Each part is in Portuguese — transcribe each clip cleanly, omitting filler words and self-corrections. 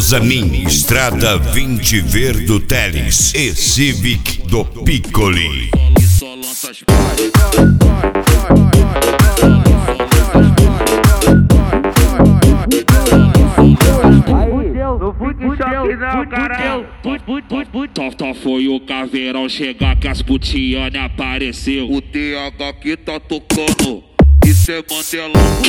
Zanin, Estrada 20 Verdo Teles e Civic do Piccoli. Só foi o caveirão chegar que as putiane apareceu. O TH que tá tocando, isso é Mandelão.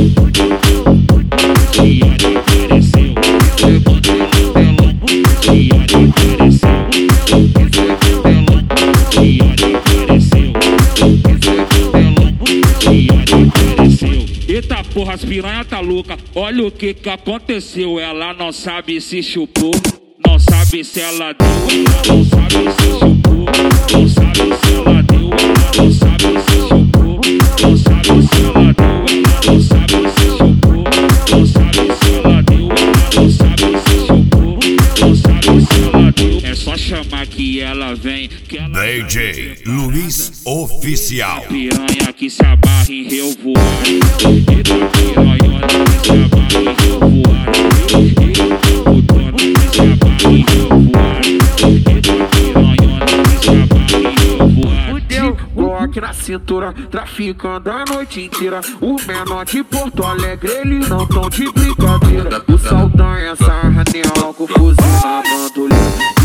Putiane apareceu, isso é Mandelão. Putiane apareceu, isso é Mandelão. Putiane apareceu, isso é Mandelão. Putiane apareceu. Eita porra, as piranha tá louca. Olha o que aconteceu. Ela não sabe se chupou, não sabe se ela deu, ela não sabe se chupou, não sabe se ela deu, ela não sabe se chupou, não sabe se ela deu, ela não sabe se chupou, não sabe se ela deu, ela não sabe se chupou, não sabe se ela deu. É só chamar que ela vem, que ela DJ Luiz Oficial. Piranha que se abarra em revoar, eita piranhona que se abarra em revoar, putona que se abarra em revoar, eita piranhona que se abarra em revoar. Fudeu, Glock na cintura, traficando a noite inteira. O menor de Porto Alegre, eles não tão de brincadeira. O Saldanha, Sarranel, com fuzil na bandolheira.